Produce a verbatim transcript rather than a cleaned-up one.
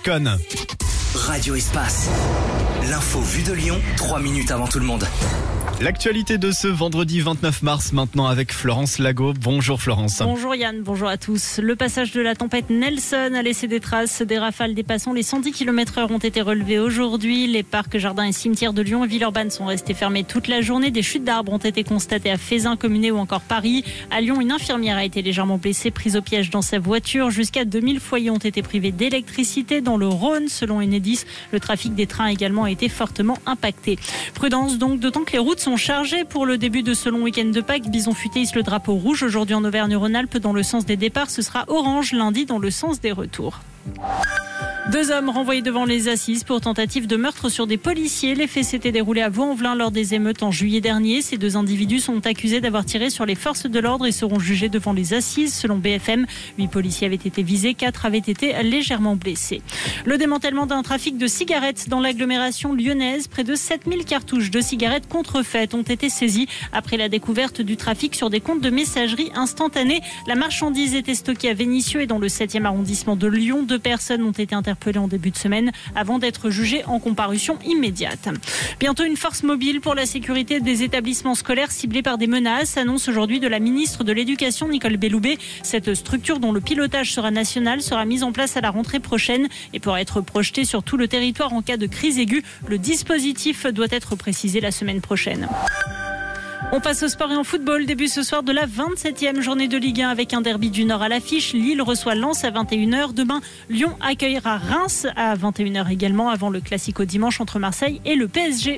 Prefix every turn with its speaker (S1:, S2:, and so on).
S1: Con.
S2: Radio Espace. L'info vue de Lyon, trois minutes avant tout le monde.
S1: L'actualité de ce vendredi vingt-neuf mars maintenant avec Florence Lago. Bonjour Florence.
S3: Bonjour Yann, bonjour à tous. Le passage de la tempête Nelson a laissé des traces. Des rafales dépassant les cent dix kilomètres heure ont été relevées aujourd'hui. Les parcs, jardins et cimetières de Lyon et Villeurbanne sont restés fermés toute la journée. Des chutes d'arbres ont été constatées à Fézin, Communé ou encore Paris. À Lyon, une infirmière a été légèrement blessée, prise au piège dans sa voiture. Jusqu'à deux mille foyers ont été privés d'électricité dans le Rhône. Selon Enedis, le trafic des trains a également été fortement impacté. Prudence donc, d'autant que les routes sont chargées pour le début de ce long week-end de Pâques. Bison Futé hisse le drapeau rouge aujourd'hui en Auvergne-Rhône-Alpes dans le sens des départs. Ce sera orange lundi dans le sens des retours. Deux hommes renvoyés devant les assises pour tentative de meurtre sur des policiers. Les faits s'étaient déroulés à Vaux-en-Velin lors des émeutes en juillet dernier. Ces deux individus sont accusés d'avoir tiré sur les forces de l'ordre et seront jugés devant les assises. Selon B F M, huit policiers avaient été visés, quatre avaient été légèrement blessés. Le démantèlement d'un trafic de cigarettes dans l'agglomération lyonnaise. Près de sept mille cartouches de cigarettes contrefaites ont été saisies après la découverte du trafic sur des comptes de messagerie instantanée. La marchandise était stockée à Vénissieux et dans le septième arrondissement de Lyon. Deux personnes ont été interpellées en début de semaine avant d'être jugées en comparution immédiate. Bientôt une force mobile pour la sécurité des établissements scolaires ciblés par des menaces, annonce aujourd'hui de la ministre de l'Éducation Nicole Belloubet. Cette structure dont le pilotage sera national sera mise en place à la rentrée prochaine et pourra être projetée sur tout le territoire en cas de crise aiguë. Le dispositif doit être précisé la semaine prochaine. On passe au sport et en football. Début ce soir de la vingt-septième journée de Ligue un avec un derby du Nord à l'affiche. Lille reçoit Lens à vingt et une heures. Demain, Lyon accueillera Reims à vingt et une heures également avant le classico dimanche entre Marseille et le P S G.